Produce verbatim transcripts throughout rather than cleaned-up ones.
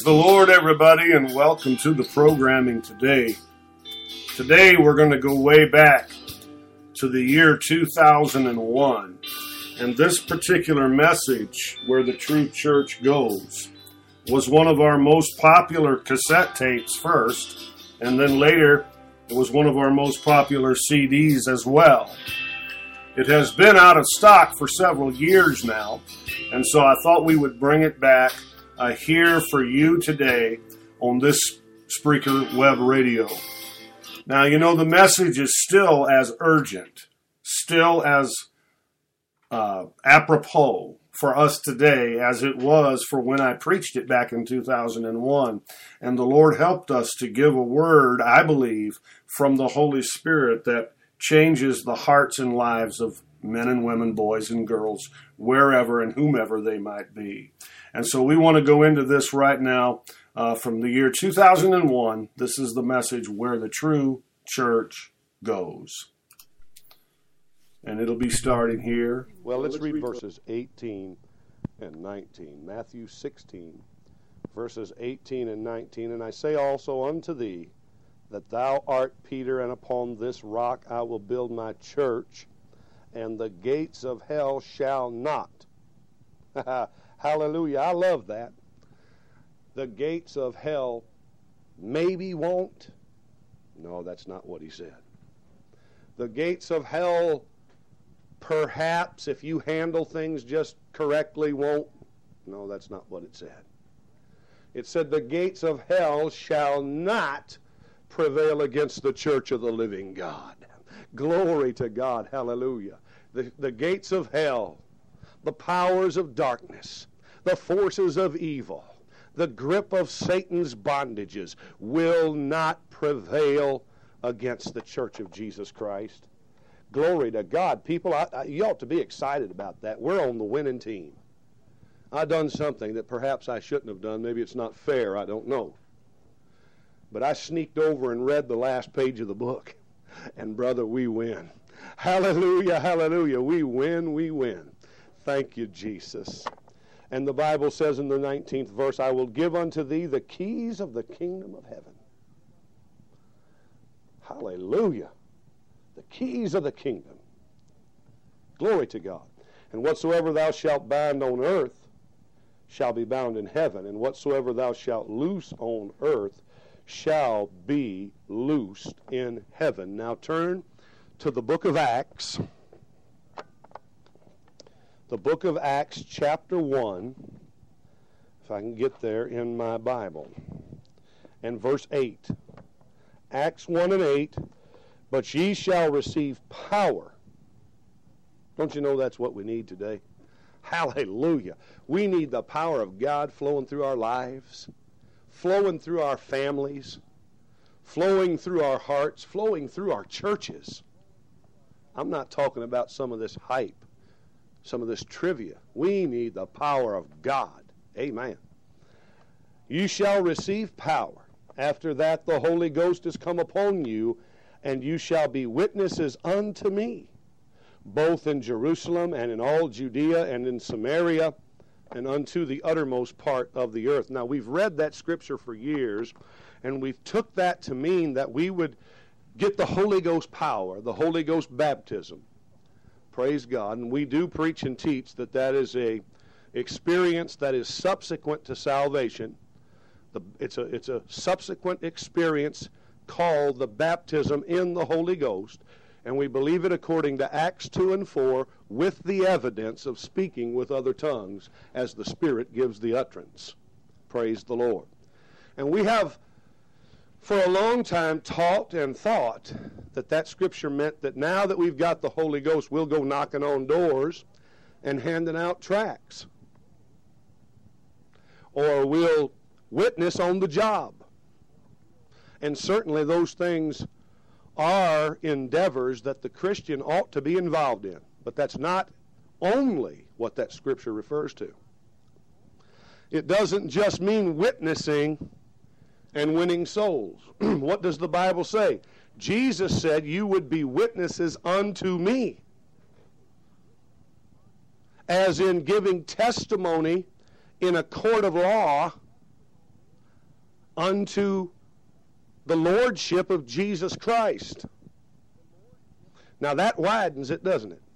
the Lord, everybody, and welcome to the programming today. Today we're going to go way back to the year two thousand one, and this particular message, Where the True Church Goes, was one of our most popular cassette tapes first, and then later it was one of our most popular C Ds as well. It has been out of stock for several years now, and so I thought we would bring it back uh, here for you today on this Spreaker Web Radio. Now, you know, the message is still as urgent, still as uh, apropos for us today as it was for when I preached it back in two thousand one. And the Lord helped us to give a word, I believe, from the Holy Spirit that changes the hearts and lives of men and women, boys and girls, wherever and whomever they might be. And so we want to go into this right now uh, from the year two thousand one. This is the message, Where the True Church Goes. And it'll be starting here. Well, let's read verses eighteen and nineteen. Matthew sixteen, verses eighteen and nineteen. And I say also unto thee, that thou art Peter, and upon this rock I will build my church, and the gates of hell shall not. Hallelujah. I love that. The gates of hell maybe won't. No, that's not what he said. The gates of hell perhaps, if you handle things just correctly, won't. No, that's not what it said. It said the gates of hell shall not prevail against the church of the living God. Glory to God. Hallelujah. The, the gates of hell, the powers of darkness, the forces of evil, the grip of Satan's bondages will not prevail against the church of Jesus Christ. Glory to God. People, I, I, you ought to be excited about that. We're on the winning team. I've done something that perhaps I shouldn't have done. Maybe it's not fair. I don't know. But I sneaked over and read the last page of the book. And brother, we win. Hallelujah, hallelujah. We win, we win. Thank you, Jesus. And the Bible says in the nineteenth verse, I will give unto thee the keys of the kingdom of heaven. Hallelujah. The keys of the kingdom. Glory to God. And whatsoever thou shalt bind on earth shall be bound in heaven, and whatsoever thou shalt loose on earth shall be loosed in heaven. Now turn to the book of Acts. The book of Acts, chapter one, if I can get there in my Bible, and verse eight. Acts one and eight, but ye shall receive power. Don't you know that's what we need today? Hallelujah. We need the power of God flowing through our lives, flowing through our families, flowing through our hearts, flowing through our churches. I'm not talking about some of this hype, some of this trivia. We need the power of God. Amen. You shall receive power. After that, the Holy Ghost is come upon you, and you shall be witnesses unto me, both in Jerusalem and in all Judea and in Samaria, and unto the uttermost part of the earth. Now, we've read that scripture for years, and we've took that to mean that we would get the Holy Ghost power, the Holy Ghost baptism. Praise God. And we do preach and teach that that is a experience that is subsequent to salvation. The, it's a, it's a subsequent experience called the baptism in the Holy Ghost. And we believe it according to Acts two and four, with the evidence of speaking with other tongues as the Spirit gives the utterance. Praise the Lord. And we have for a long time taught and thought that that scripture meant that now that we've got the Holy Ghost, we'll go knocking on doors and handing out tracts. Or we'll witness on the job. And certainly those things are endeavors that the Christian ought to be involved in. But that's not only what that scripture refers to. It doesn't just mean witnessing and winning souls. What does the Bible say? Jesus said, you would be witnesses unto me. As in giving testimony in a court of law unto the lordship of Jesus Christ. Now that widens it, doesn't it?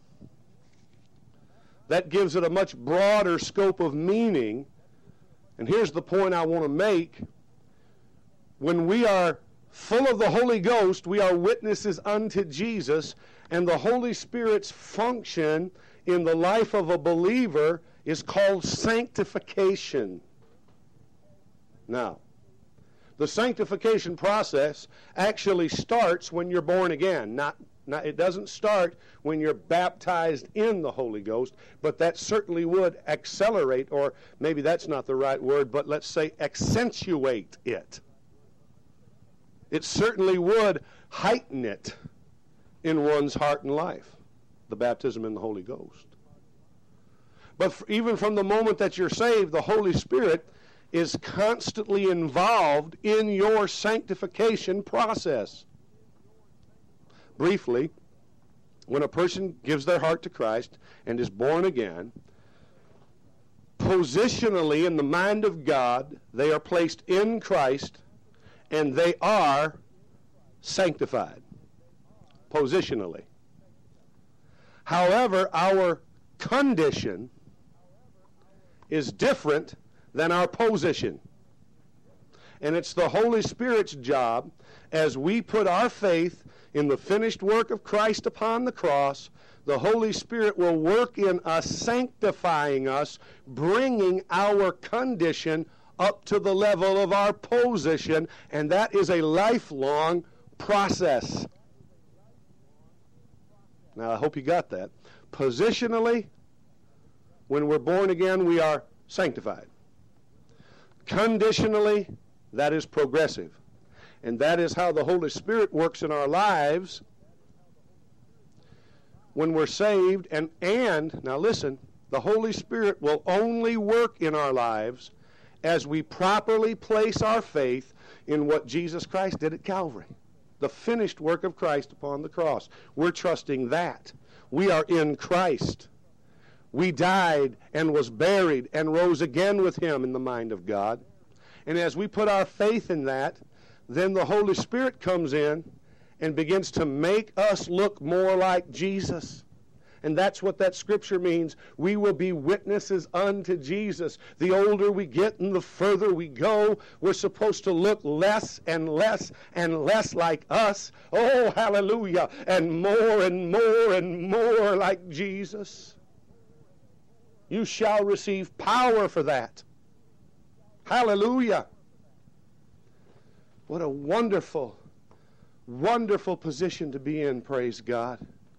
That gives it a much broader scope of meaning. And here's the point I want to make. When we are full of the Holy Ghost, we are witnesses unto Jesus, and the Holy Spirit's function in the life of a believer is called sanctification. Now, the sanctification process actually starts when you're born again. Not, not, it doesn't start when you're baptized in the Holy Ghost, but that certainly would accelerate, or maybe that's not the right word, but let's say accentuate it. It certainly would heighten it in one's heart and life, the baptism in the Holy Ghost. But for, even from the moment that you're saved, the Holy Spirit is constantly involved in your sanctification process. Briefly, when a person gives their heart to Christ and is born again, positionally in the mind of God, they are placed in Christ and they are sanctified. Positionally. However, our condition is different than our position. And it's the Holy Spirit's job, as we put our faith in the finished work of Christ upon the cross, the Holy Spirit will work in us, sanctifying us, bringing our condition up to the level of our position, and that is a lifelong process. Now, I hope you got that. Positionally, when we're born again, we are sanctified. Conditionally, that is progressive. And that is how the Holy Spirit works in our lives when we're saved. And, and, now listen, the Holy Spirit will only work in our lives as we properly place our faith in what Jesus Christ did at Calvary. The finished work of Christ upon the cross. We're trusting that. We are in Christ. We died and was buried and rose again with him in the mind of God. And as we put our faith in that, then the Holy Spirit comes in and begins to make us look more like Jesus. And that's what that scripture means. We will be witnesses unto Jesus. The older we get and the further we go, we're supposed to look less and less and less like us. Oh, hallelujah. And more and more and more like Jesus. You shall receive power for that. Hallelujah. What a wonderful, wonderful position to be in, praise God.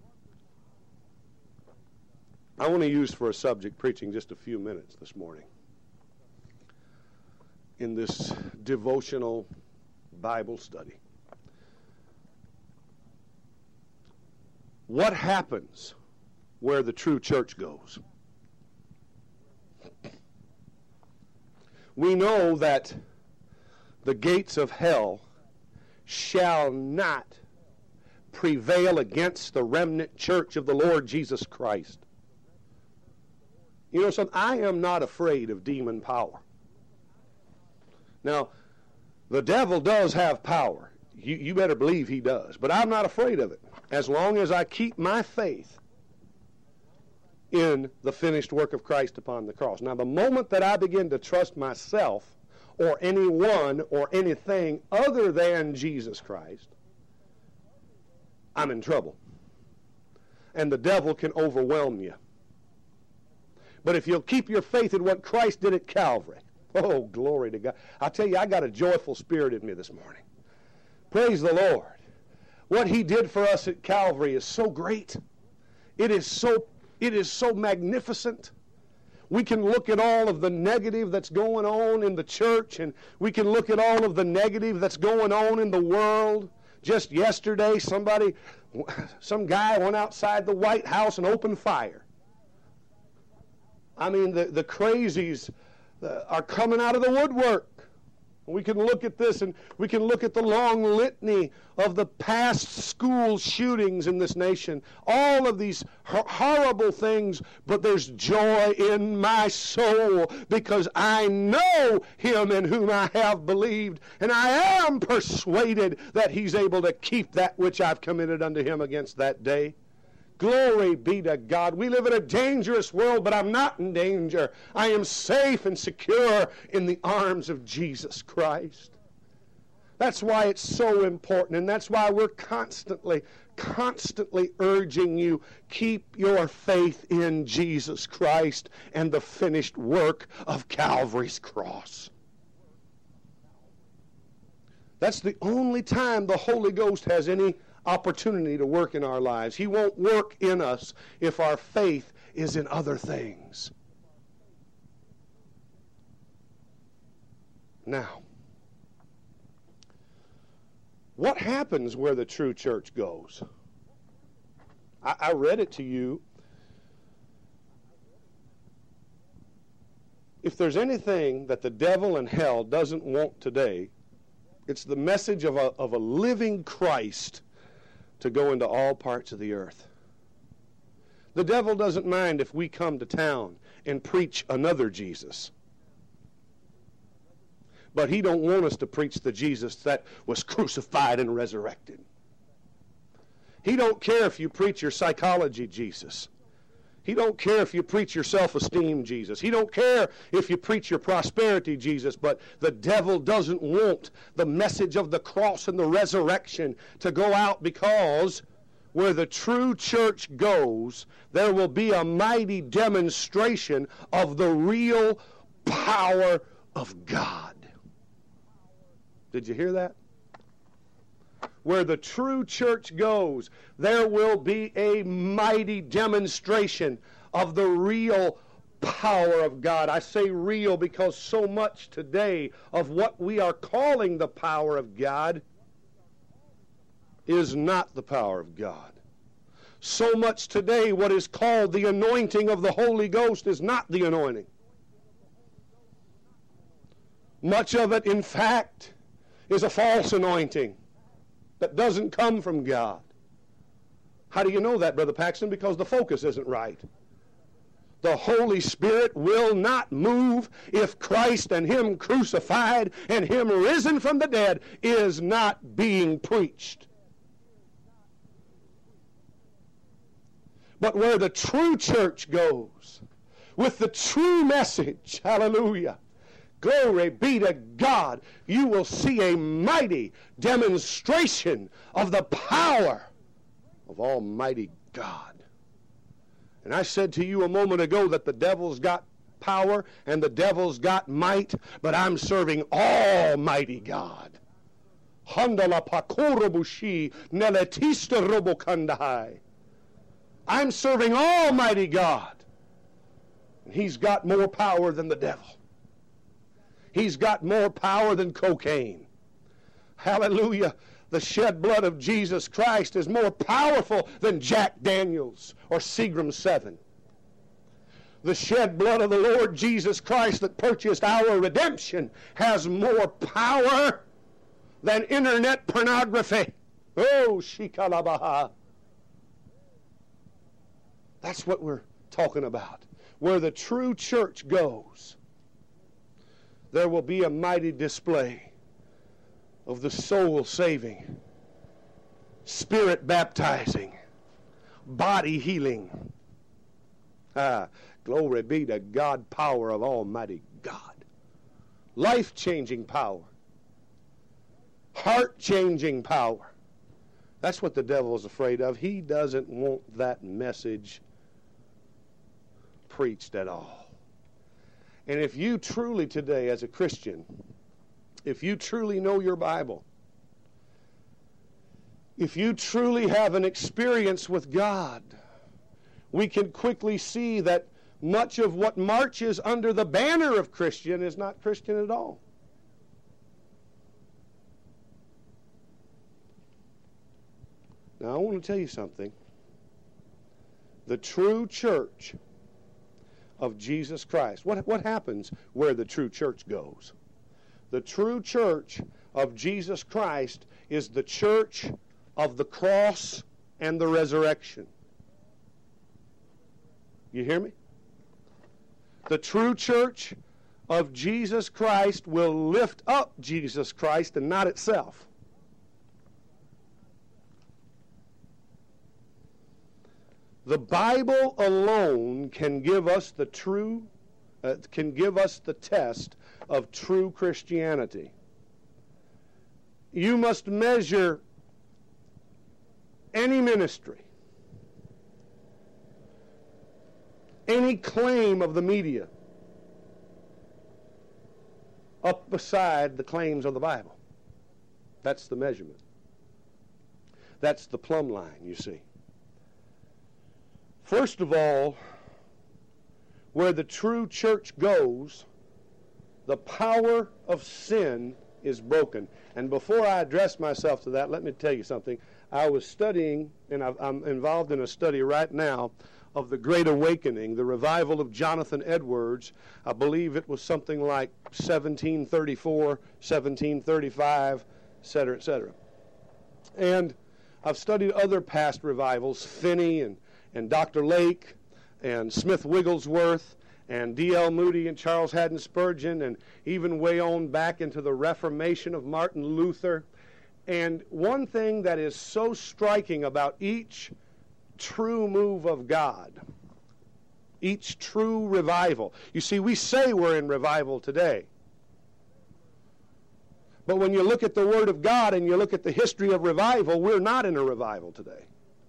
I want to use for a subject preaching just a few minutes this morning in this devotional Bible study. What happens where the true church goes? We know that the gates of hell shall not prevail against the remnant church of the Lord Jesus Christ. You know something? I am not afraid of demon power. Now, the devil does have power. You, you better believe he does. But I'm not afraid of it, as long as I keep my faith in the finished work of Christ upon the cross. Now, the moment that I begin to trust myself or anyone or anything other than Jesus Christ, I'm in trouble. And the devil can overwhelm you. But if you'll keep your faith in what Christ did at Calvary, oh, glory to God. I tell you, I got a joyful spirit in me this morning. Praise the Lord. What he did for us at Calvary is so great. It is so, it is so magnificent. We can look at all of the negative that's going on in the church, and we can look at all of the negative that's going on in the world. Just yesterday, somebody, some guy went outside the White House and opened fire. I mean, the, the crazies uh, are coming out of the woodwork. We can look at this and we can look at the long litany of the past school shootings in this nation. All of these hor- horrible things, but there's joy in my soul because I know Him in whom I have believed, and I am persuaded that He's able to keep that which I've committed unto Him against that day. Glory be to God. We live in a dangerous world, but I'm not in danger. I am safe and secure in the arms of Jesus Christ. That's why it's so important, and that's why we're constantly, constantly urging you, keep your faith in Jesus Christ and the finished work of Calvary's cross. That's the only time the Holy Ghost has any opportunity to work in our lives. He won't work in us if our faith is in other things. Now, what happens where the true church goes? I, I read it to you. If there's anything that the devil and hell doesn't want today, it's the message of a, of a living Christ to go into all parts of the earth. The devil doesn't mind if we come to town and preach another Jesus. But he don't want us to preach the Jesus that was crucified and resurrected. He don't care if you preach your psychology Jesus. He don't care if you preach your self-esteem Jesus. He don't care if you preach your prosperity Jesus. But the devil doesn't want the message of the cross and the resurrection to go out, because where the true church goes, there will be a mighty demonstration of the real power of God. Did you hear that? Where the true church goes, there will be a mighty demonstration of the real power of God. I say real because so much today of what we are calling the power of God is not the power of God. So much today what is called the anointing of the Holy Ghost is not the anointing. Much of it, in fact, is a false anointing that doesn't come from God. How do you know that, Brother Paxton? Because the focus isn't right. The Holy Spirit will not move if Christ and Him crucified and Him risen from the dead is not being preached. But where the true church goes, with the true message, hallelujah, glory be to God, you will see a mighty demonstration of the power of Almighty God. And I said to you a moment ago that the devil's got power and the devil's got might, but I'm serving Almighty God. Handala pakorobushi neletista robokandahai. I'm serving Almighty God. And He's got more power than the devil. He's got more power than cocaine. Hallelujah. The shed blood of Jesus Christ is more powerful than Jack Daniels or Seagram seven. The shed blood of the Lord Jesus Christ that purchased our redemption has more power than internet pornography. Oh, shikalabaha. That's what we're talking about. Where the true church goes, there will be a mighty display of the soul-saving, spirit-baptizing, body-healing. Ah, glory be to God, power of Almighty God. Life-changing power. Heart-changing power. That's what the devil is afraid of. He doesn't want that message preached at all. And if you truly today as a Christian, if you truly know your Bible, if you truly have an experience with God, we can quickly see that much of what marches under the banner of Christian is not Christian at all. Now I want to tell you something. The true church of Jesus Christ. What, what happens where the true church goes? The true church of Jesus Christ is the church of the cross and the resurrection. You hear me? The true church of Jesus Christ will lift up Jesus Christ and not itself. The Bible alone can give us the true, uh, can give us the test of true Christianity. You must measure any ministry, any claim of the media, up beside the claims of the Bible. That's the measurement. That's the plumb line, you see. First of all, where the true church goes, the power of sin is broken. And before I address myself to that, let me tell you something. I was studying, and I'm involved in a study right now, of the Great Awakening, the revival of Jonathan Edwards. I believe it was something like seventeen thirty-four, seventeen thirty-five, et cetera, et cetera. And I've studied other past revivals, Finney and, and Doctor Lake and Smith Wigglesworth and D L Moody and Charles Haddon Spurgeon, and even way on back into the Reformation of Martin Luther. And one thing that is so striking about each true move of God, each true revival. You see, we say we're in revival today. But when you look at the Word of God and you look at the history of revival, we're not in a revival today.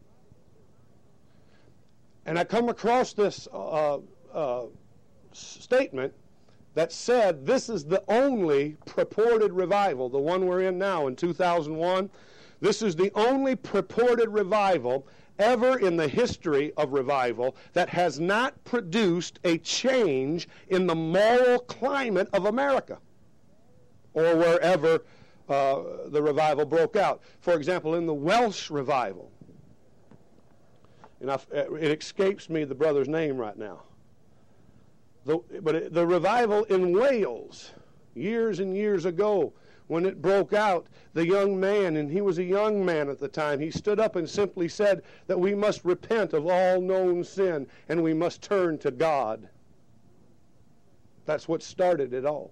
And I come across this uh, uh, statement that said this is the only purported revival, the one we're in now in two thousand one. This is the only purported revival ever in the history of revival that has not produced a change in the moral climate of America or wherever uh, the revival broke out. For example, in the Welsh revival, and I, it escapes me the brother's name right now, the, but it, the revival in Wales years and years ago, when it broke out, the young man, and he was a young man at the time, he stood up and simply said that we must repent of all known sin and we must turn to God. That's what started it all.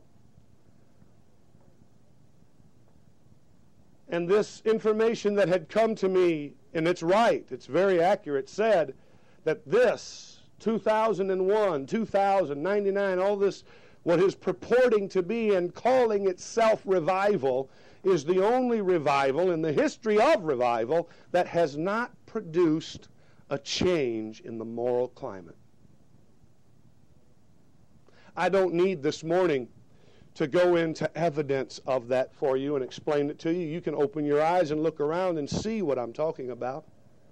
And this information that had come to me, and it's right, it's very accurate, said that this, two thousand one, two thousand, ninety-nine, all this, what is purporting to be and calling itself revival, is the only revival in the history of revival that has not produced a change in the moral climate. I don't need this morning to go into evidence of that for you and explain it to you. You can open your eyes and look around and see what I'm talking about.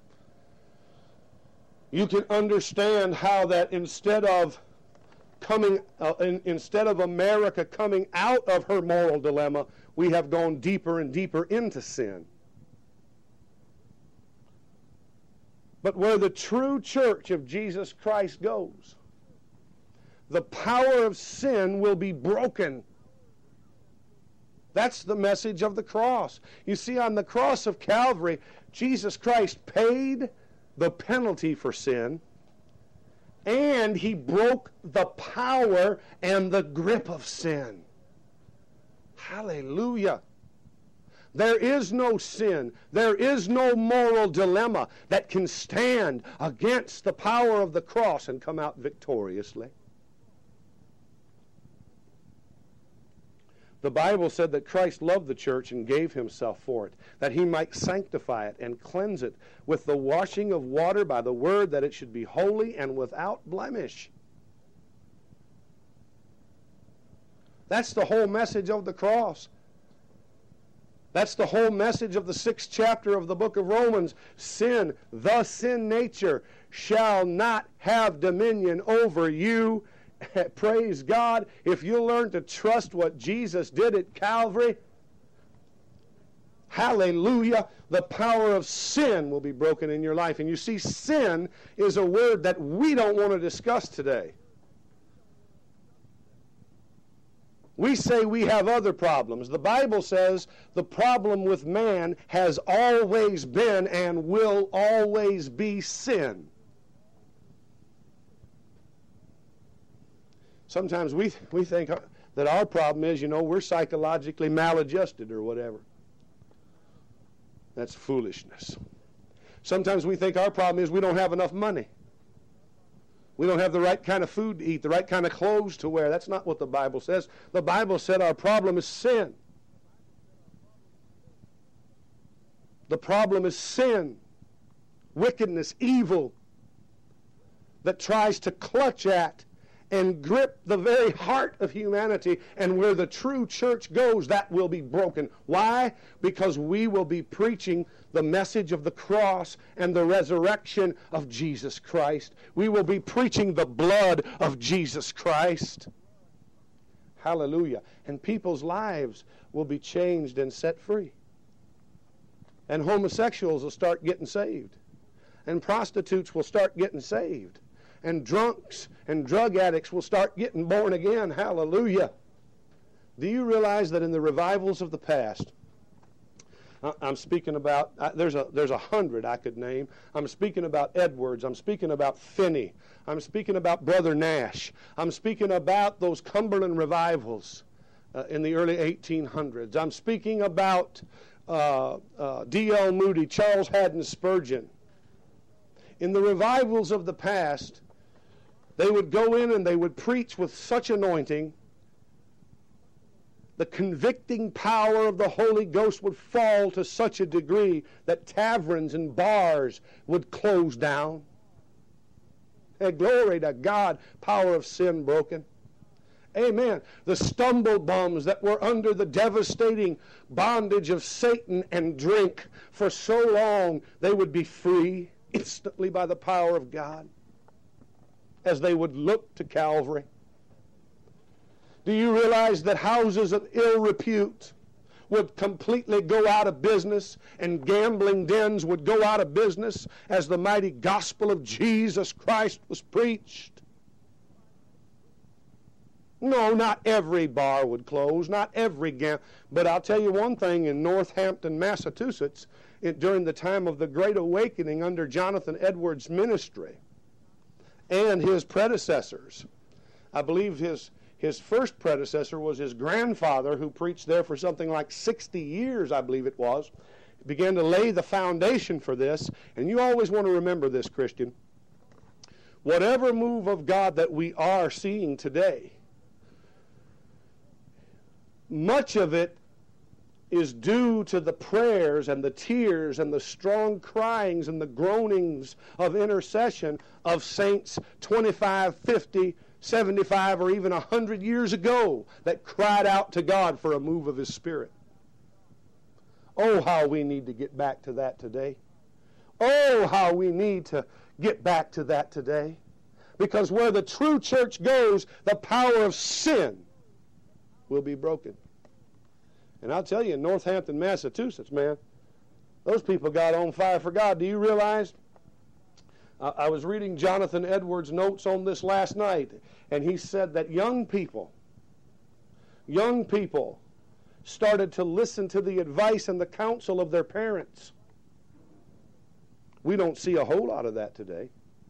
You can understand how that instead of coming, uh, in, instead of America coming out of her moral dilemma, we have gone deeper and deeper into sin. But where the true church of Jesus Christ goes, the power of sin will be broken. That's the message of the cross. You see, on the cross of Calvary, Jesus Christ paid the penalty for sin, and he broke the power and the grip of sin. Hallelujah. There is no sin, there is no moral dilemma that can stand against the power of the cross and come out victoriously. The Bible said that Christ loved the church and gave himself for it, that he might sanctify it and cleanse it with the washing of water by the word, that it should be holy and without blemish. That's the whole message of the cross. That's the whole message of the sixth chapter of the book of Romans. Sin, the sin nature, shall not have dominion over you. Praise God. If you learn to trust what Jesus did at Calvary, hallelujah, the power of sin will be broken in your life. And you see, sin is a word that we don't want to discuss today. We say we have other problems. The Bible says the problem with man has always been and will always be sin. Sometimes we, we think that our problem is, you know, we're psychologically maladjusted or whatever. That's foolishness. Sometimes we think our problem is we don't have enough money. We don't have the right kind of food to eat, the right kind of clothes to wear. That's not what the Bible says. The Bible said our problem is sin. The problem is sin, wickedness, evil that tries to clutch at and grip the very heart of humanity, and where the true church goes, that will be broken. Why? Because we will be preaching the message of the cross and the resurrection of Jesus Christ. We will be preaching the blood of Jesus Christ. Hallelujah. And people's lives will be changed and set free. And homosexuals will start getting saved. And prostitutes will start getting saved. And drunks and drug addicts will start getting born again. Hallelujah. Do you realize that in the revivals of the past, I'm speaking about, there's a there's a hundred I could name. I'm speaking about Edwards. I'm speaking about Finney. I'm speaking about Brother Nash. I'm speaking about those Cumberland revivals uh, in the early eighteen hundreds. I'm speaking about uh, uh, D L Moody, Charles Haddon Spurgeon. In the revivals of the past, they would go in and they would preach with such anointing. The convicting power of the Holy Ghost would fall to such a degree that taverns and bars would close down. Hey, glory to God, power of sin broken. Amen. The stumble bums that were under the devastating bondage of Satan and drink for so long, they would be free instantly by the power of God as they would look to Calvary. Do you realize that houses of ill repute would completely go out of business and gambling dens would go out of business as the mighty gospel of Jesus Christ was preached? No, not every bar would close, not every gam. But I'll tell you one thing, in Northampton, Massachusetts, it, during the time of the Great Awakening under Jonathan Edwards' ministry and his predecessors, I believe his His first predecessor was his grandfather, who preached there for something like sixty years, I believe it was. He began to lay the foundation for this. And you always want to remember this, Christian. Whatever move of God that we are seeing today, much of it is due to the prayers and the tears and the strong cryings and the groanings of intercession of saints twenty-five, fifty, seventy-five, or even one hundred years ago that cried out to God for a move of His Spirit. Oh, how we need to get back to that today. Oh, how we need to get back to that today. Because where the true church goes, the power of sin will be broken. And I'll tell you, in Northampton, Massachusetts, man, those people got on fire for God. Do you realize? Uh, I was reading Jonathan Edwards' notes on this last night, and he said that young people, young people started to listen to the advice and the counsel of their parents. We don't see a whole lot of that today.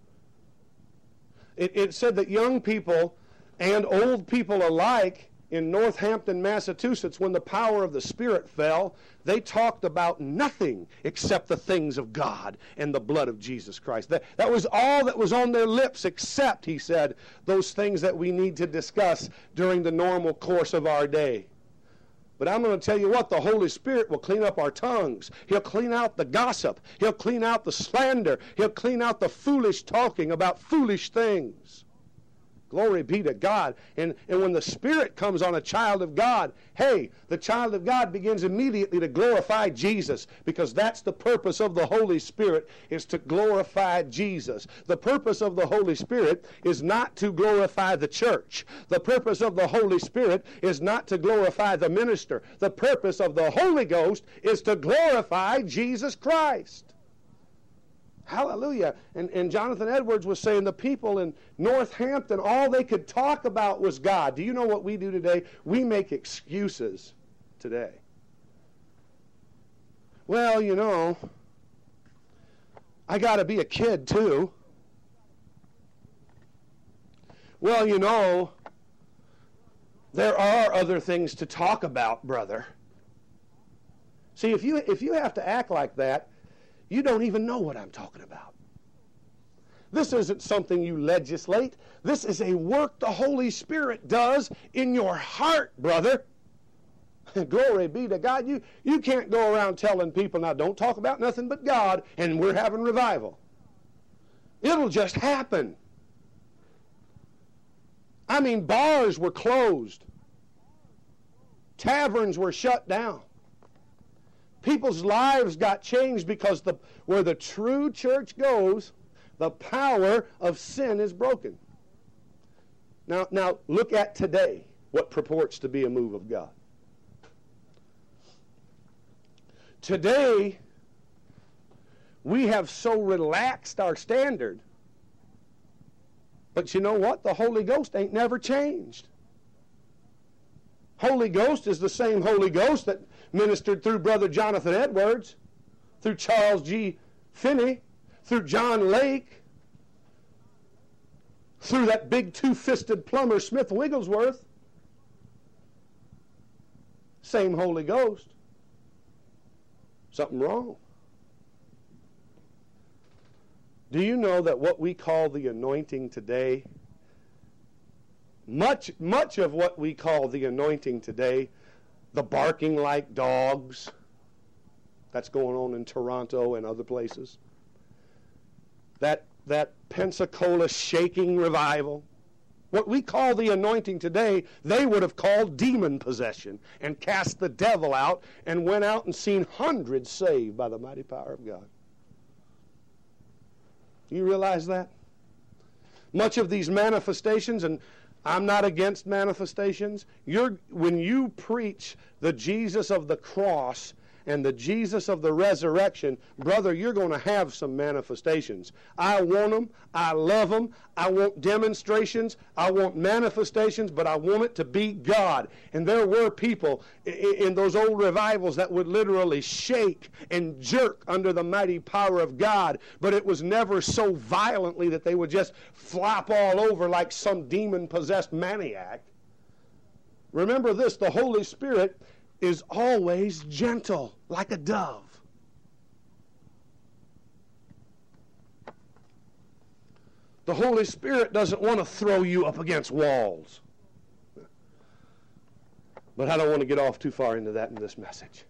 It, it said that young people and old people alike in Northampton, Massachusetts, when the power of the Spirit fell, they talked about nothing except the things of God and the blood of Jesus Christ. That, that was all that was on their lips, except, he said, those things that we need to discuss during the normal course of our day. But I'm going to tell you what, the Holy Spirit will clean up our tongues. He'll clean out the gossip. He'll clean out the slander. He'll clean out the foolish talking about foolish things. Glory be to God. And, and when the Spirit comes on a child of God, hey, the child of God begins immediately to glorify Jesus, because that's the purpose of the Holy Spirit, is to glorify Jesus. The purpose of the Holy Spirit is not to glorify the church. The purpose of the Holy Spirit is not to glorify the minister. The purpose of the Holy Ghost is to glorify Jesus Christ. Hallelujah. And, and Jonathan Edwards was saying the people in Northampton, all they could talk about was God. Do you know what we do today? We make excuses today. Well, you know, I got to be a kid too. Well, you know, there are other things to talk about, brother. See, if you if you have to act like that, you don't even know what I'm talking about. This isn't something you legislate. This is a work the Holy Spirit does in your heart, brother. Glory be to God. You, you can't go around telling people, now don't talk about nothing but God, and we're having revival. It'll just happen. I mean, bars were closed. Taverns were shut down. People's lives got changed because the, where the true church goes, the power of sin is broken. Now, now look at today, what purports to be a move of God. Today, we have so relaxed our standard. But you know what? The Holy Ghost ain't never changed. Holy Ghost is the same Holy Ghost that ministered through Brother Jonathan Edwards, through Charles G. Finney, through John Lake, through that big two-fisted plumber Smith Wigglesworth. Same Holy Ghost. Something wrong. Do you know that what we call the anointing today, much, much of what we call the anointing today, the barking like dogs, that's going on in Toronto and other places, that, that Pensacola shaking revival, what we call the anointing today, they would have called demon possession and cast the devil out and went out and seen hundreds saved by the mighty power of God. You realize that? Much of these manifestations, and I'm not against manifestations, you're, when you preach the Jesus of the cross and the Jesus of the resurrection, brother, you're going to have some manifestations. I want them. I love them. I want demonstrations. I want manifestations, but I want it to be God. And there were people in those old revivals that would literally shake and jerk under the mighty power of God, but it was never so violently that they would just flop all over like some demon-possessed maniac. Remember this, the Holy Spirit is always gentle, like a dove. The Holy Spirit doesn't want to throw you up against walls. But I don't want to get off too far into that in this message.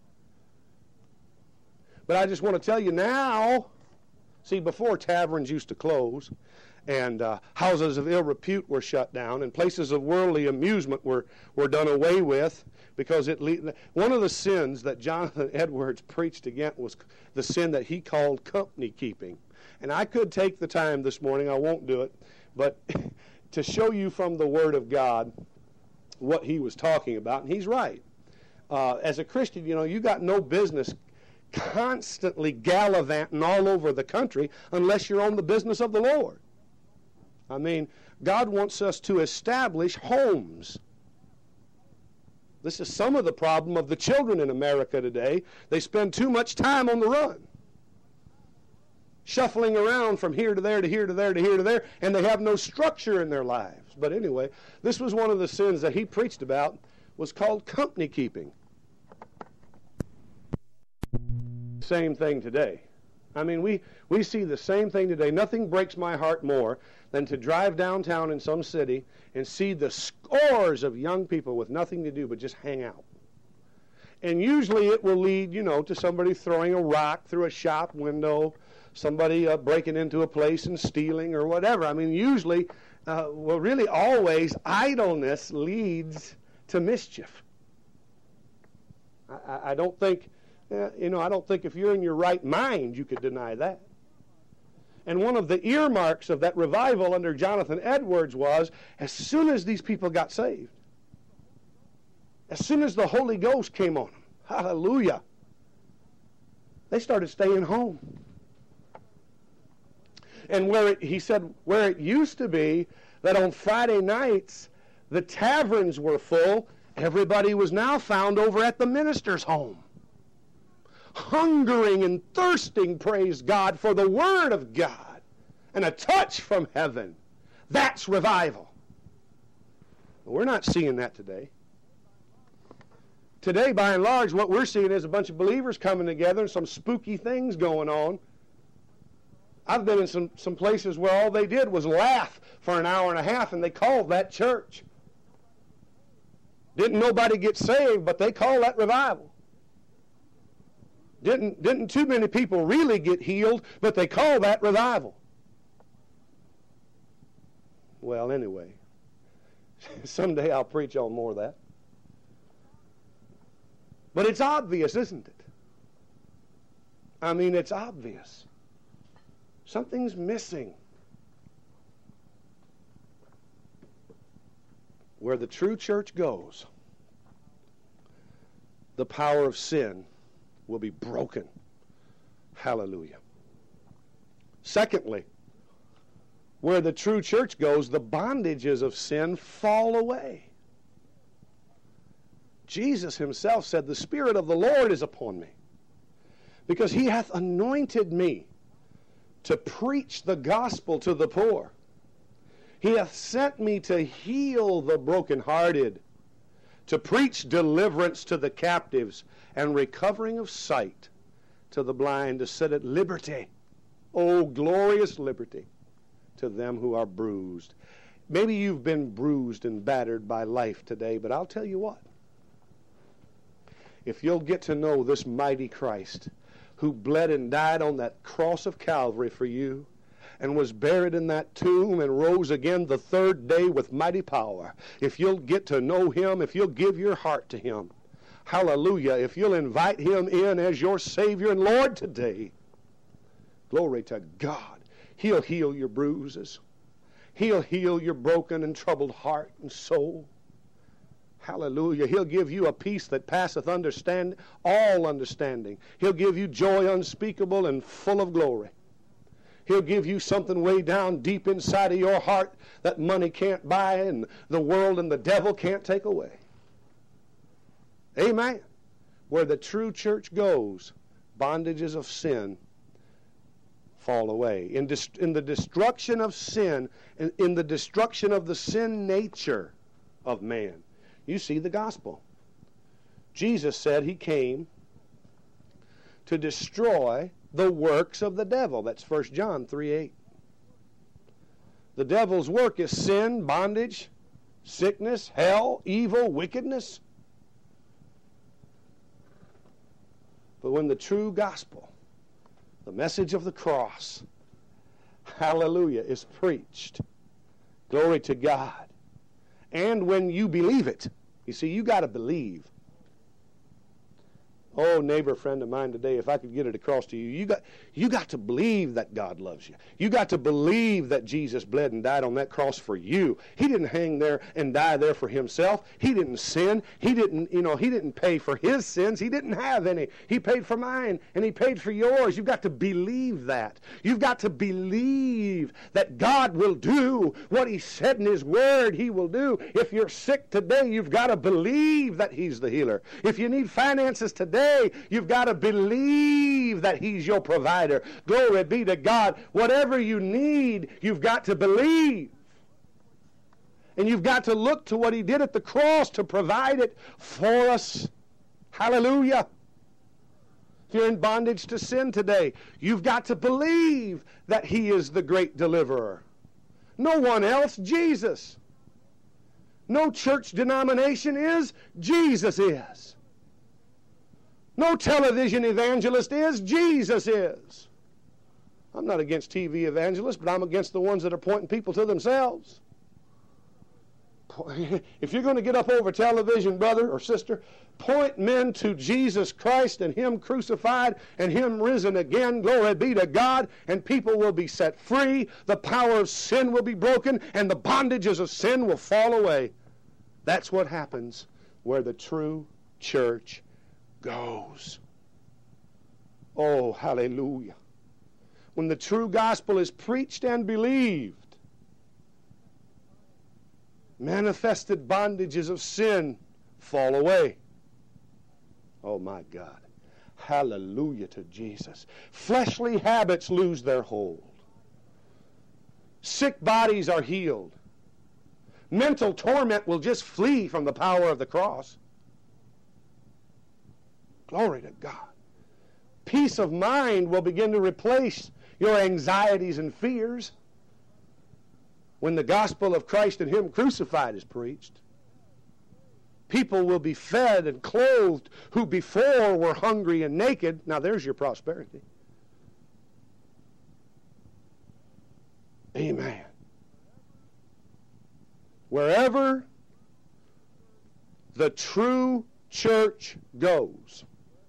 But I just want to tell you now, see, before taverns used to close, and uh, houses of ill repute were shut down, and places of worldly amusement were, were done away with, because it le- one of the sins that Jonathan Edwards preached against was the sin that he called company keeping. And I could take the time this morning, I won't do it, but to show you from the Word of God what he was talking about, and he's right. Uh, as a Christian, you know, you got no business constantly gallivanting all over the country unless you're on the business of the Lord. I mean, God wants us to establish homes. This is some of the problem of the children in America today. They spend too much time on the run, shuffling around from here to there to here to there to here to there, and they have no structure in their lives. But anyway, this was one of the sins that he preached about, was called company keeping. Same thing today. I mean, we, we see the same thing today. Nothing breaks my heart more than to drive downtown in some city and see the scores of young people with nothing to do but just hang out. And usually it will lead, you know, to somebody throwing a rock through a shop window, somebody uh, breaking into a place and stealing or whatever. I mean, usually, uh, well, really always, idleness leads to mischief. I, I don't think... Uh, you know, I don't think if you're in your right mind you could deny that. And one of the earmarks of that revival under Jonathan Edwards was, as soon as these people got saved, as soon as the Holy Ghost came on them, hallelujah, they started staying home. And where it, he said, where it used to be that on Friday nights the taverns were full, everybody was now found over at the minister's home, hungering and thirsting, praise God, for the Word of God and a touch from heaven. That's revival. We're not seeing that today. Today, by and large, what we're seeing is a bunch of believers coming together and some spooky things going on. I've been in some, some places where all they did was laugh for an hour and a half, and they called that church. Didn't nobody get saved, but they call that revival. Didn't, didn't too many people really get healed, but they call that revival. Well, anyway, someday I'll preach on more of that. But it's obvious, isn't it? I mean, it's obvious. Something's missing. Where the true church goes, the power of sin will be broken. Hallelujah. Secondly, where the true church goes, the bondages of sin fall away. Jesus himself said, "The Spirit of the Lord is upon me, because he hath anointed me to preach the gospel to the poor. He hath sent me to heal the brokenhearted, to preach deliverance to the captives, and recovering of sight to the blind, to set at liberty, oh glorious liberty, to them who are bruised." Maybe you've been bruised and battered by life today, but I'll tell you what. If you'll get to know this mighty Christ who bled and died on that cross of Calvary for you, and was buried in that tomb and rose again the third day with mighty power, if you'll get to know him, if you'll give your heart to him, hallelujah, if you'll invite him in as your Savior and Lord today, glory to God, he'll heal your bruises. He'll heal your broken and troubled heart and soul. Hallelujah. He'll give you a peace that passeth understand, all understanding. He'll give you joy unspeakable and full of glory. He'll give you something way down deep inside of your heart that money can't buy and the world and the devil can't take away. Amen. Where the true church goes, bondages of sin fall away. In, dest- in the destruction of sin, in, in the destruction of the sin nature of man, you see the gospel. Jesus said he came to destroy the works of the devil. That's First John three eight. The devil's work is sin, bondage, sickness, hell, evil, wickedness. But when the true gospel, the message of the cross, hallelujah, is preached, glory to God, and when you believe it, you see, you got to believe. Oh, neighbor, friend of mine today, if I could get it across to you, you got, you got to believe that God loves you. You got to believe that Jesus bled and died on that cross for you. He didn't hang there and die there for himself. He didn't sin. He didn't, you know, he didn't pay for his sins. He didn't have any. He paid for mine, and he paid for yours. You've got to believe that. You've got to believe that God will do what he said in his word he will do. If you're sick today, you've got to believe that he's the healer. If you need finances today, you've got to believe that he's your provider. Glory be to God. Whatever you need, you've got to believe. And you've got to look to what he did at the cross to provide it for us. Hallelujah. If you're in bondage to sin today, you've got to believe that he is the great deliverer. No one else, Jesus. No church denomination is, Jesus is. No television evangelist is, Jesus is. I'm not against T V evangelists, but I'm against the ones that are pointing people to themselves. If you're going to get up over television, brother or sister, point men to Jesus Christ and him crucified and him risen again. Glory be to God. And people will be set free. The power of sin will be broken, and the bondages of sin will fall away. That's what happens where the true church goes. Oh, hallelujah. when the true gospel is preached and believed, manifested bondages of sin fall away. Oh my God. Hallelujah to Jesus. Fleshly habits lose their hold. Sick bodies are healed. Mental torment will just flee from the power of the cross. Glory to God. Peace of mind will begin to replace your anxieties and fears when the gospel of Christ and Him crucified is preached. People will be fed and clothed who before were hungry and naked. Now there's your prosperity. Amen. Wherever the true church goes,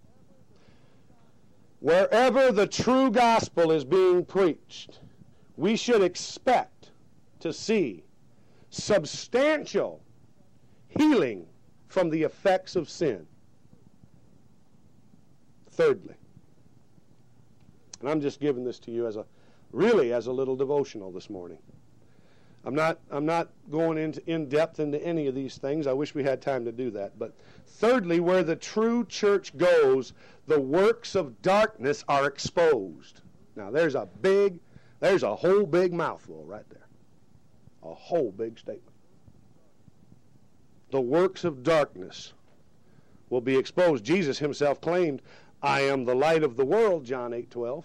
wherever the true gospel is being preached, we should expect to see substantial healing from the effects of sin. Thirdly, and I'm just giving this to you as a really as a little devotional this morning. I'm not I'm not going into in depth into any of these things. I wish we had time to do that. But thirdly, where the true church goes, the works of darkness are exposed. Now there's a big, there's a whole big mouthful right there. A whole big statement. The works of darkness will be exposed. Jesus Himself claimed, I am the light of the world, John eight twelve.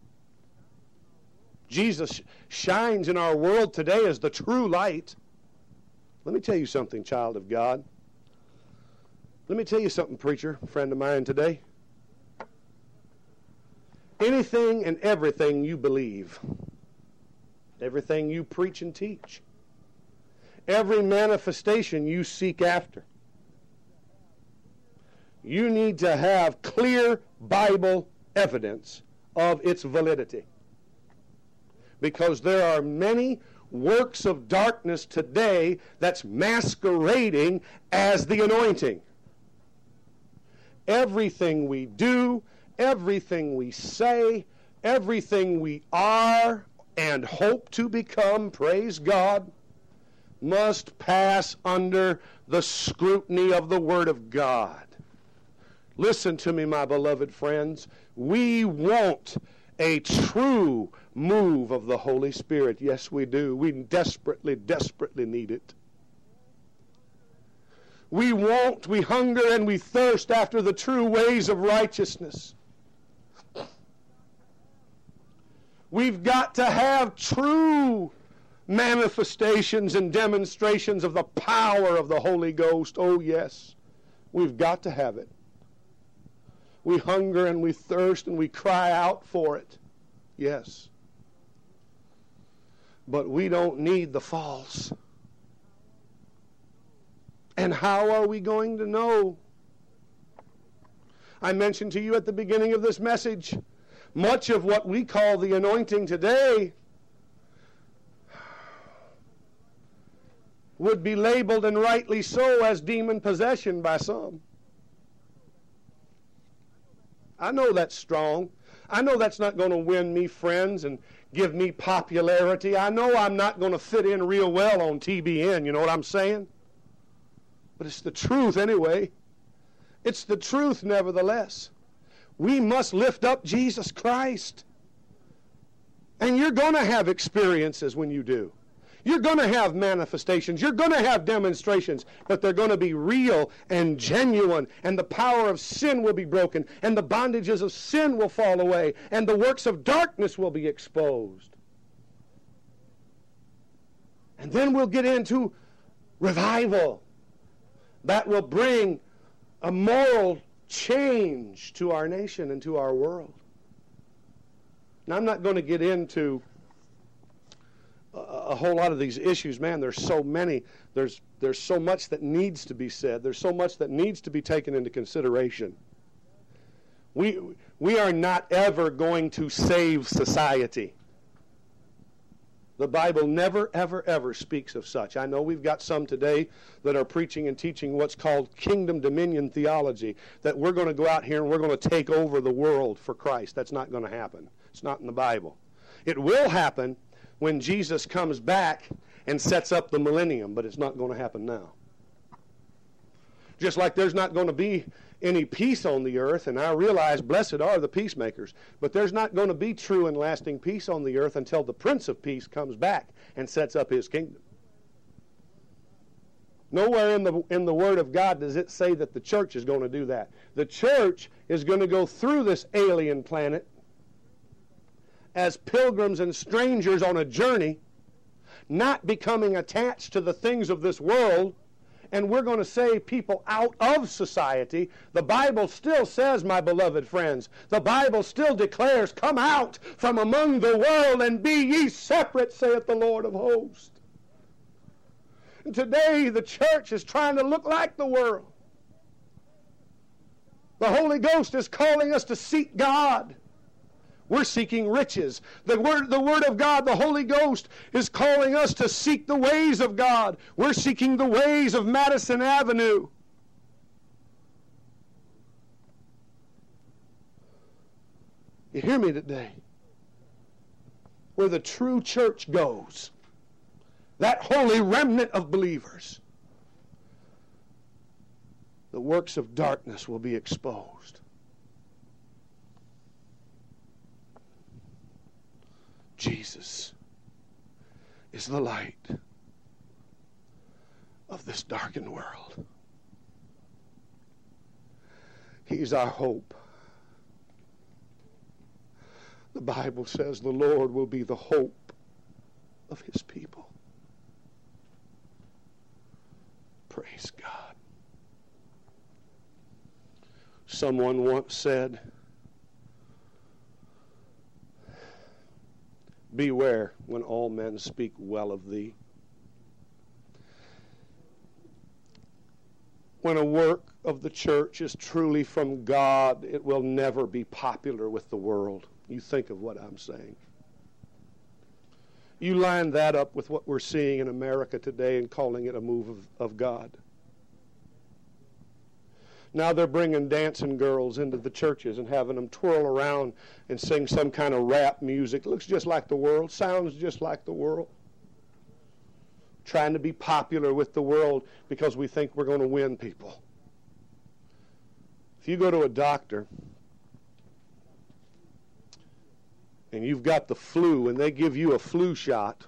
Jesus shines in our world today as the true light. Let me tell you something, child of God. Let me tell you something, preacher, friend of mine today. Anything and everything you believe, everything you preach and teach, every manifestation you seek after, you need to have clear Bible evidence of its validity. Because there are many works of darkness today that's masquerading as the anointing. Everything we do, everything we say, everything we are and hope to become, praise God, must pass under the scrutiny of the Word of God. Listen to me, my beloved friends. We want a true move of the Holy Spirit. Yes, we do. We desperately, desperately need it. We want, we hunger, and we thirst after the true ways of righteousness. We've got to have true manifestations and demonstrations of the power of the Holy Ghost. Oh, yes. We've got to have it. We hunger and we thirst and we cry out for it. Yes. But we don't need the false. And how are we going to know? I mentioned to you at the beginning of this message, much of what we call the anointing today would be labeled, and rightly so, as demon possession by some. I know that's strong. I know that's not going to win me friends and give me popularity. I know I'm not going to fit in real well on T B N, you know what I'm saying? But it's the truth anyway. It's the truth nevertheless. We must lift up Jesus Christ. And you're going to have experiences when you do. You're going to have manifestations. You're going to have demonstrations. But they're going to be real and genuine. And the power of sin will be broken. And the bondages of sin will fall away. And the works of darkness will be exposed. And then we'll get into revival. That will bring a moral change to our nation and to our world. Now, I'm not going to get into a, a whole lot of these issues. Man, there's so many. There's, there's so much that needs to be said. There's so much that needs to be taken into consideration. We, we are not ever going to save society. The Bible never, ever, ever speaks of such. I know we've got some today that are preaching and teaching what's called kingdom dominion theology, that we're going to go out here and we're going to take over the world for Christ. That's not going to happen. It's not in the Bible. It will happen when Jesus comes back and sets up the millennium, but it's not going to happen now. Just like there's not going to be any peace on the earth, and I realize blessed are the peacemakers, but there's not going to be true and lasting peace on the earth until the Prince of Peace comes back and sets up his kingdom. Nowhere in the, in the Word of God does it say that the church is going to do that. The church is going to go through this alien planet as pilgrims and strangers on a journey, not becoming attached to the things of this world, and we're going to save people out of society. The Bible still says, my beloved friends, the Bible still declares, come out from among the world and be ye separate, saith the Lord of hosts. And today the church is trying to look like the world. The Holy Ghost is calling us to seek God. We're seeking riches. The word, the Word of God, the Holy Ghost, is calling us to seek the ways of God. We're seeking the ways of Madison Avenue. You hear me today? Where the true church goes, that holy remnant of believers, the works of darkness will be exposed. Jesus is the light of this darkened world. He's our hope. The Bible says the Lord will be the hope of His people. Praise God. Someone once said, beware when all men speak well of thee. When a work of the church is truly from God, it will never be popular with the world. You think of what I'm saying. You line that up with what we're seeing in America today and calling it a move of, of God. Now they're bringing dancing girls into the churches and having them twirl around and sing some kind of rap music. Looks just like the world, sounds just like the world. Trying to be popular with the world because we think we're going to win people. If you go to a doctor and you've got the flu and they give you a flu shot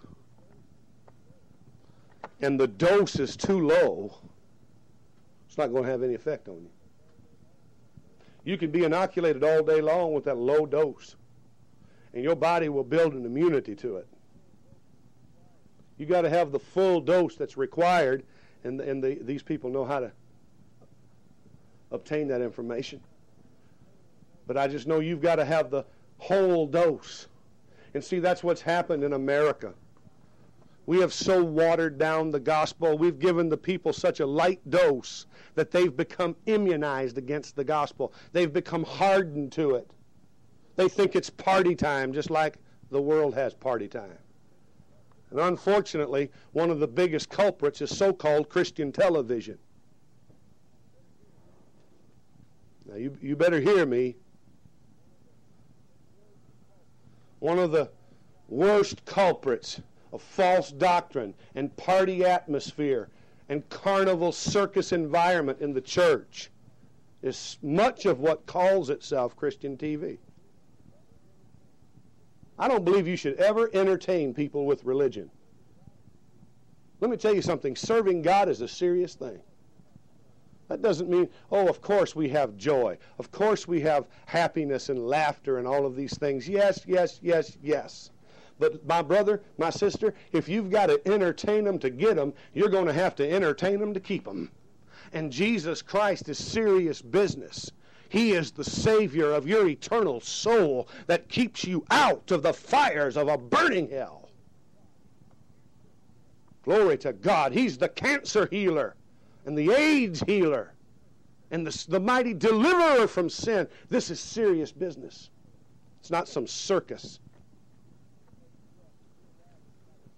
and the dose is too low, it's not going to have any effect on you. You can be inoculated all day long with that low dose, and your body will build an immunity to it. You got to have the full dose that's required, and, and the, these people know how to obtain that information. But I just know you've got to have the whole dose. And see, that's what's happened in America. We have so watered down the gospel. We've given the people such a light dose that they've become immunized against the gospel. They've become hardened to it. They think it's party time, just like the world has party time. And unfortunately, one of the biggest culprits is so-called Christian television. Now, you, you better hear me. One of the worst culprits of false doctrine and party atmosphere and carnival circus environment in the church is much of what calls itself Christian T V. I don't believe you should ever entertain people with religion. Let me tell you something. Serving God is a serious thing. That doesn't mean, oh, of course we have joy. Of course we have happiness and laughter and all of these things. Yes, yes, yes, yes. But my brother, my sister, if you've got to entertain them to get them, you're going to have to entertain them to keep them. And Jesus Christ is serious business. He is the Savior of your eternal soul that keeps you out of the fires of a burning hell. Glory to God. He's the cancer healer and the AIDS healer and the, the mighty deliverer from sin. This is serious business. It's not some circus.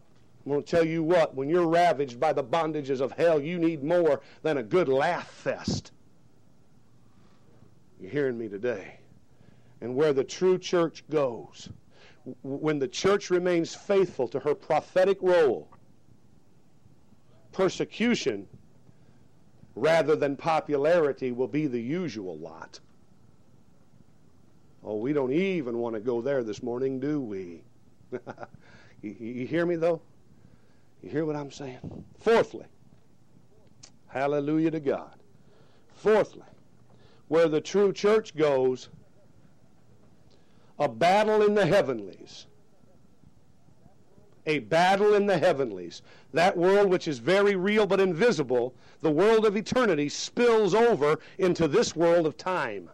I'm going to tell you what, when you're ravaged by the bondages of hell, you need more than a good laugh fest. You're hearing me today. And where the true church goes, when the church remains faithful to her prophetic role, persecution rather than popularity will be the usual lot. Oh, we don't even want to go there this morning, do we? you, you hear me, though? You hear what I'm saying? Fourthly, hallelujah to God. Fourthly, where the true church goes, a battle in the heavenlies. A battle in the heavenlies. That world which is very real but invisible, the world of eternity, spills over into this world of time.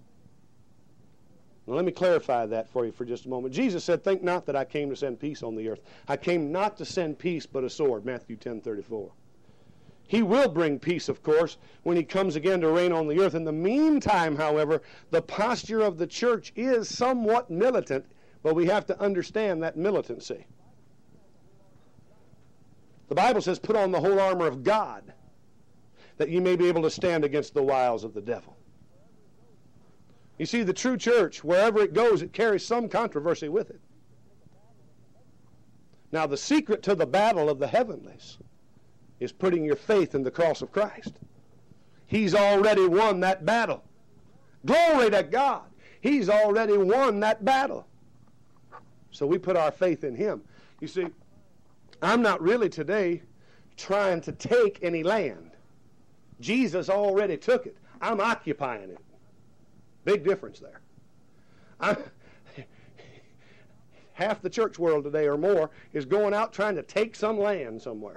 Now let me clarify that for you for just a moment. Jesus said, think not that I came to send peace on the earth. I came not to send peace but a sword, Matthew ten thirty-four. He will bring peace, of course, when he comes again to reign on the earth. In the meantime, however, the posture of the church is somewhat militant, but we have to understand that militancy. The Bible says, put on the whole armor of God, that ye may be able to stand against the wiles of the devil. You see, the true church, wherever it goes, it carries some controversy with it. Now, the secret to the battle of the heavenlies is putting your faith in the cross of Christ. He's already won that battle. Glory to God. He's already won that battle. So we put our faith in Him. You see, I'm not really today trying to take any land. Jesus already took it. I'm occupying it. Big difference there. I, half the church world today or more is going out trying to take some land somewhere.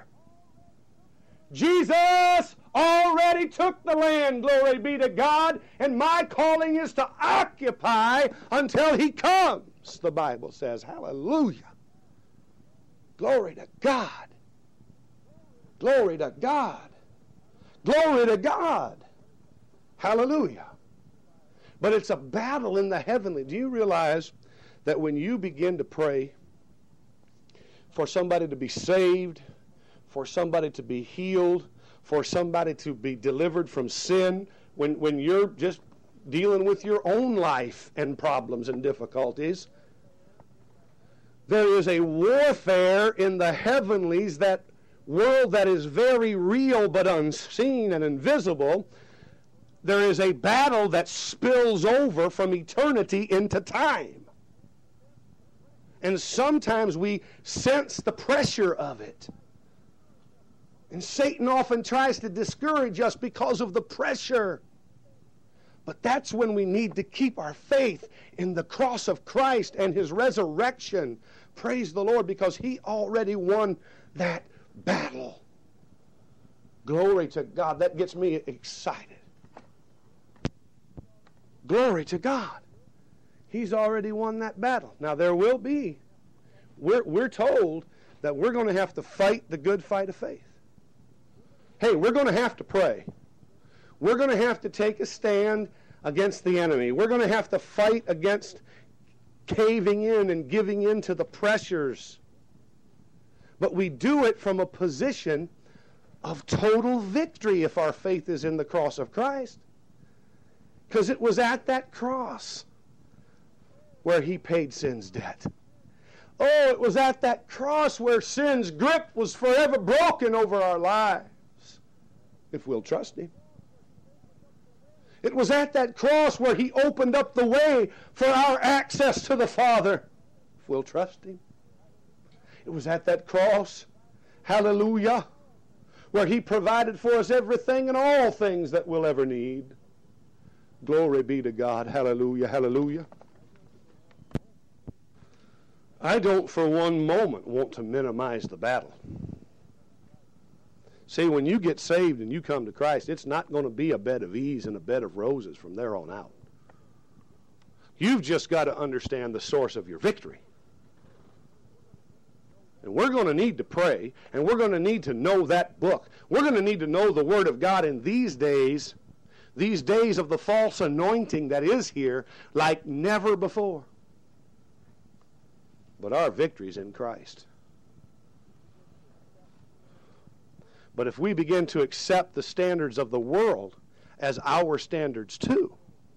Jesus already took the land, glory be to God, and my calling is to occupy until He comes, the Bible says. Hallelujah. Glory to God. Glory to God. Glory to God. Hallelujah. But it's a battle in the heavenly. Do you realize that when you begin to pray for somebody to be saved, for somebody to be healed, for somebody to be delivered from sin, when, when you're just dealing with your own life and problems and difficulties, there is a warfare in the heavenlies, that world that is very real but unseen and invisible. There is a battle that spills over from eternity into time. And sometimes we sense the pressure of it. And Satan often tries to discourage us because of the pressure. But that's when we need to keep our faith in the cross of Christ and His resurrection. Praise the Lord, because He already won that battle. Glory to God. That gets me excited. Glory to God. He's already won that battle. Now there will be, we're, we're told that we're going to have to fight the good fight of faith. Hey, we're going to have to pray. We're going to have to take a stand against the enemy. We're going to have to fight against caving in and giving in to the pressures. But we do it from a position of total victory if our faith is in the cross of Christ. Because it was at that cross where He paid sin's debt. Oh, it was at that cross where sin's grip was forever broken over our lives, if we'll trust Him. It was at that cross where He opened up the way for our access to the Father, if we'll trust Him. It was at that cross, hallelujah, where He provided for us everything and all things that we'll ever need. Glory be to God. Hallelujah, hallelujah. I don't for one moment want to minimize the battle. See, when you get saved and you come to Christ, it's not going to be a bed of ease and a bed of roses from there on out. You've just got to understand the source of your victory. And we're going to need to pray, and we're going to need to know that book. We're going to need to know the Word of God in these days, these days of the false anointing that is here, like never before. But our victory's in Christ. But if we begin to accept the standards of the world as our standards too,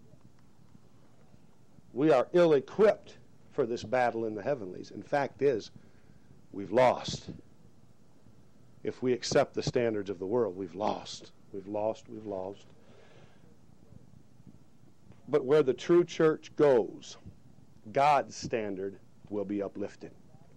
we are ill-equipped for this battle in the heavenlies. And fact is, we've lost. If we accept the standards of the world, we've lost. We've lost, we've lost. But where the true church goes, God's standard will be uplifted.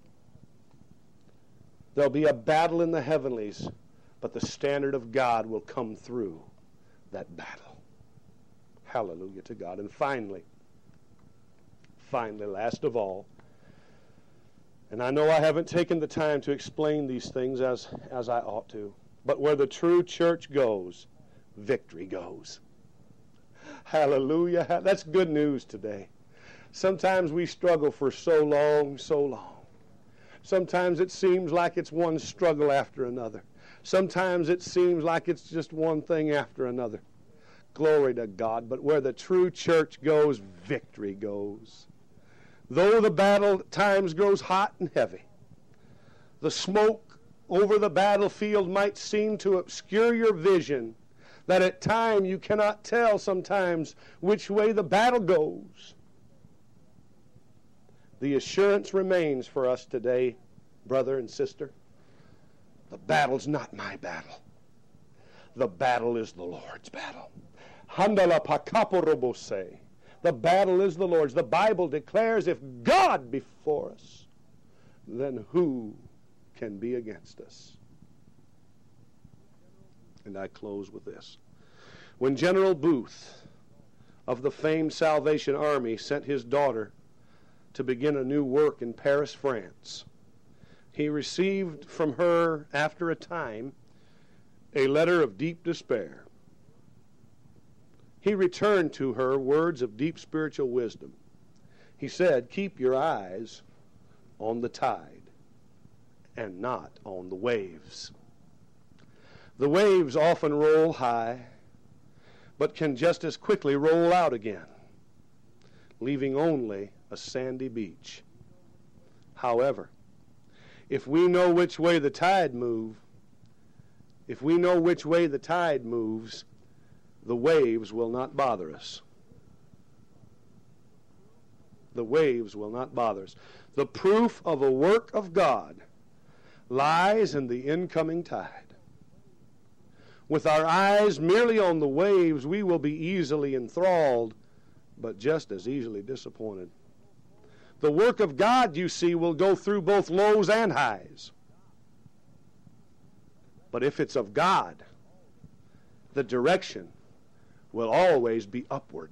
There'll be a battle in the heavenlies, but the standard of God will come through that battle. Hallelujah to God. And finally, finally, last of all, and I know I haven't taken the time to explain these things as, as I ought to, but where the true church goes, victory goes. Hallelujah. That's good news today. Sometimes we struggle for so long, so long. Sometimes it seems like it's one struggle after another. Sometimes it seems like it's just one thing after another. Glory to God. But where the true church goes, victory goes. Though the battle at times grows hot and heavy, the smoke over the battlefield might seem to obscure your vision, that at times you cannot tell sometimes which way the battle goes. The assurance remains for us today, brother and sister. The battle's not my battle. The battle is the Lord's battle. Handala pakaporobose. The battle is the Lord's. The Bible declares, if God be for us, then who can be against us? And I close with this. When General Booth of the famed Salvation Army sent his daughter to begin a new work in Paris, France, he received from her, after a time, a letter of deep despair. He returned to her words of deep spiritual wisdom. He said, keep your eyes on the tide and not on the waves. The waves often roll high, but can just as quickly roll out again, leaving only a sandy beach. However, if we know which way the tide moves, if we know which way the tide moves, the waves will not bother us. The waves will not bother us. The proof of a work of God lies in the incoming tide. With our eyes merely on the waves, we will be easily enthralled, but just as easily disappointed. The work of God, you see, will go through both lows and highs. But if it's of God, the direction will always be upward.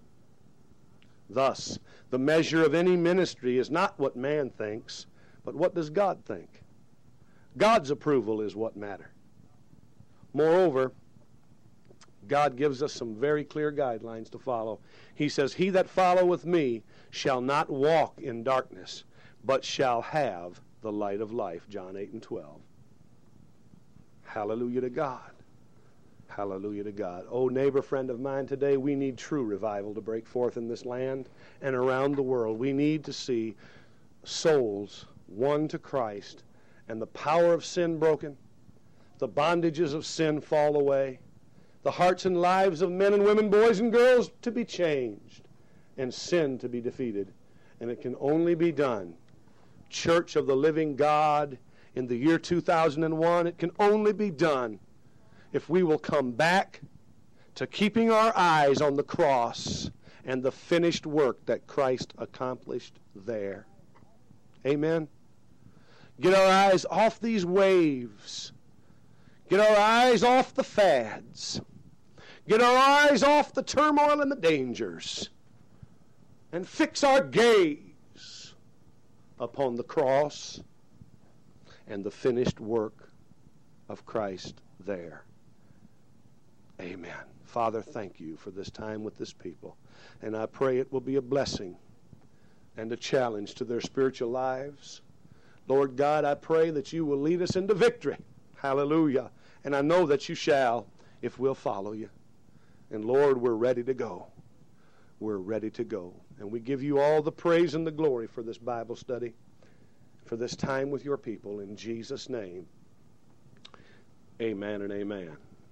Thus, the measure of any ministry is not what man thinks, but what does God think? God's approval is what matters. Moreover, God gives us some very clear guidelines to follow. He says, he that followeth me shall not walk in darkness, but shall have the light of life. John eight and twelve. Hallelujah to God. Hallelujah to God. Oh, neighbor, friend of mine, today we need true revival to break forth in this land and around the world. We need to see souls won to Christ and the power of sin broken, the bondages of sin fall away, the hearts and lives of men and women, boys and girls to be changed, and sin to be defeated. And it can only be done, Church of the Living God, in the year two thousand one, it can only be done if we will come back to keeping our eyes on the cross and the finished work that Christ accomplished there. Amen. Get our eyes off these waves. Get our eyes off the fads. Get our eyes off the turmoil and the dangers. And fix our gaze upon the cross and the finished work of Christ there. Amen. Father, thank you for this time with this people. And I pray it will be a blessing and a challenge to their spiritual lives. Lord God, I pray that you will lead us into victory. Hallelujah. And I know that you shall if we'll follow you. And Lord, we're ready to go. We're ready to go. And we give you all the praise and the glory for this Bible study, for this time with your people. In Jesus' name, Amen and amen.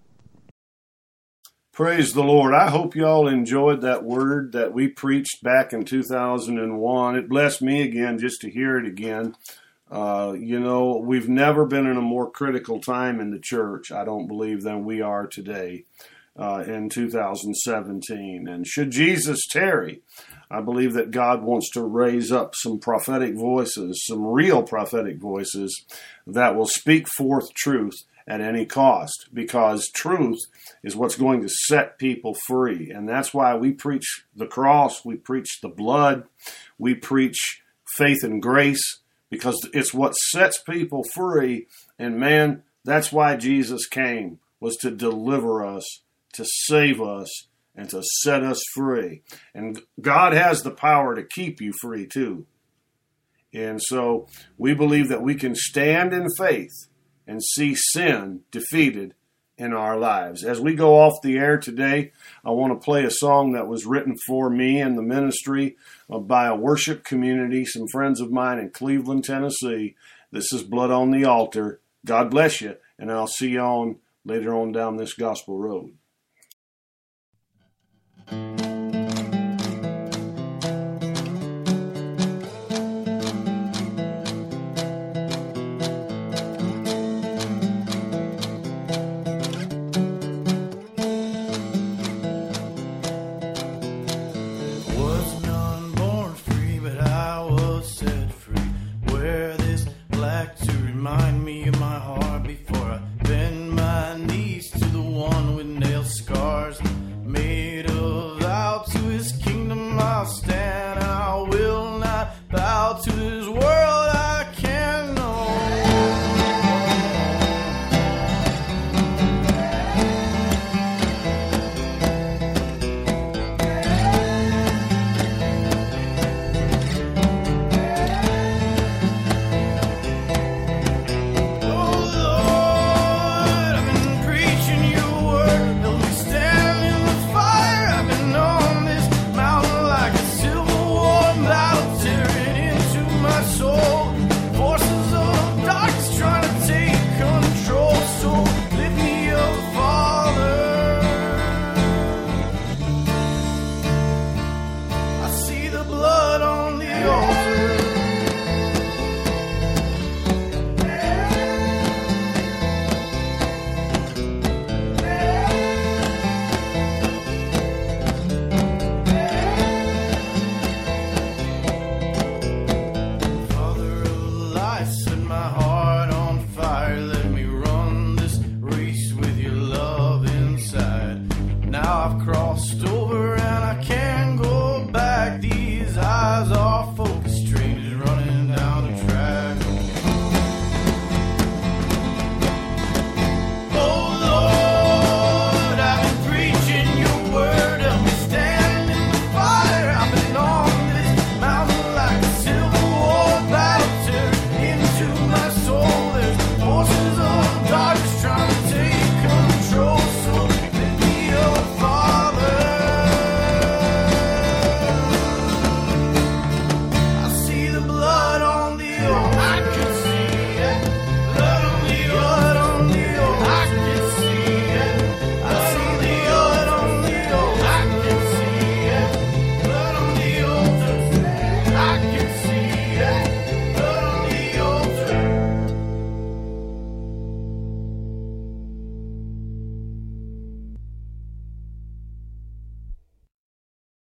Praise the Lord. I hope y'all enjoyed that word that we preached back in two thousand one. It blessed me again just to hear it again. Uh, you know, we've never been in a more critical time in the church, I don't believe, than we are today uh, in two thousand seventeen. And should Jesus tarry, I believe that God wants to raise up some prophetic voices, some real prophetic voices that will speak forth truth at any cost, because truth is what's going to set people free. And that's why we preach the cross, we preach the blood, we preach faith and grace, because it's what sets people free. And man, that's why Jesus came, was to deliver us, to save us, and to set us free. And God has the power to keep you free too. And so we believe that we can stand in faith and see sin defeated in our lives. As we go off the air today, I want to play a song that was written for me and the ministry by a worship community, some friends of mine in Cleveland, Tennessee. This is Blood on the Altar. God bless you, and I'll see you on later on down this gospel road. To